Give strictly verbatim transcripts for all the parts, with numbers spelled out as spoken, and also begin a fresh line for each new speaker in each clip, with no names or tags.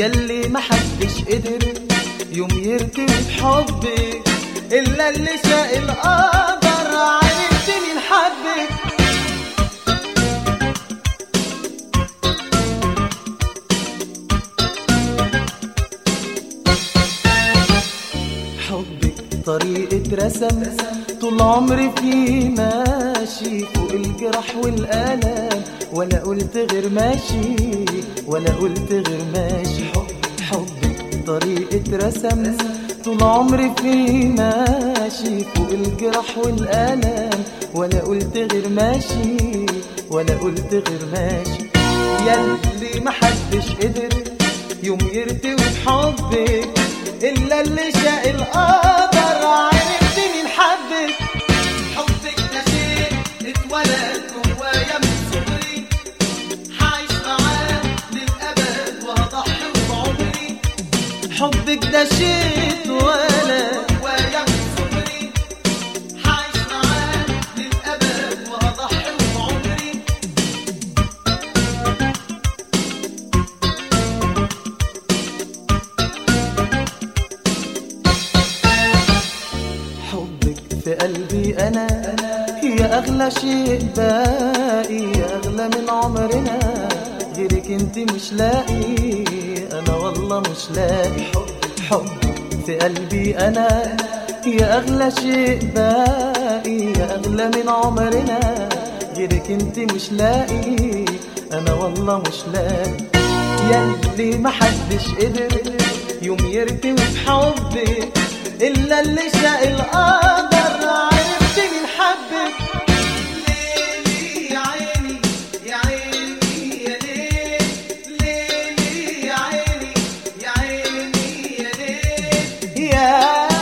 يلي محدش قدر يوم يرتوي بحبك إلا اللي شاء القدر عرفت مين حبك. حبك طريقة رسم طول عمري فيه ماشي فوق الجرح والآلام ولا قلت غير ماشي ولا قلت غير ماشي. حبك طريقة رسم طول عمري فيه ماشي فوق الجرح والآلام ولا قلت غير ماشي ولا قلت غير ماشي. يلي محدش قدر يوم يرتوي بحبك إلا اللي شاء القدر عرفت مين حبك.
حبك ده شيء اتولد جوايا من صغري هعيش معاه للأبد وهضحي بعمري.
حبك ده شيء اتولد
جوايا من صغري هعيش معاه للأبد وهضحي بعمري.
في قلبي أنا هي أغلى شيء باقي أغلى من عمرنا غيرك انت مش لاقي أنا والله مش لاقي. حبك في قلبي أنا هي أغلى شيء باقي أغلى من عمرنا غيرك انت مش لاقي أنا والله مش لاقي. يلي محدش قدر يوم يرتوي بحبك إلا اللي شاء القدر عرفت مين حبك.
ليلي يا عيني يا عيني يا ليل ليلي يا عيني يا عيني يا ليل
يا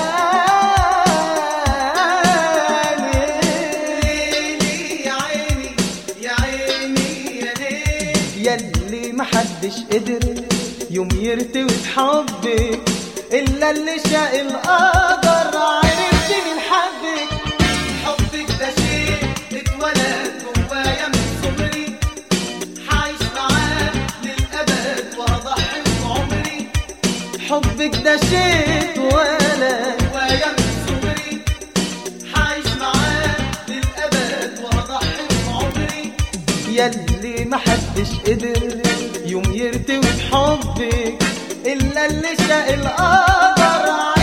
ليلي يا عيني يا عيني يا ليل.
يلي محدش قدر يوم يرتوي بحبك إلا اللي شاء القدر عرفت مين حبك.
حبك ده شيء اتولد جوايا من صغري هعيش معاه للأبد وهضحي بعمري.
حبك ده شيء اتولد
جوايا من صغري هعيش معاه للأبد وهضحي بعمري.
يلي محدش قدر يوم يرتوي بحبك إلا اللي شاء القدر.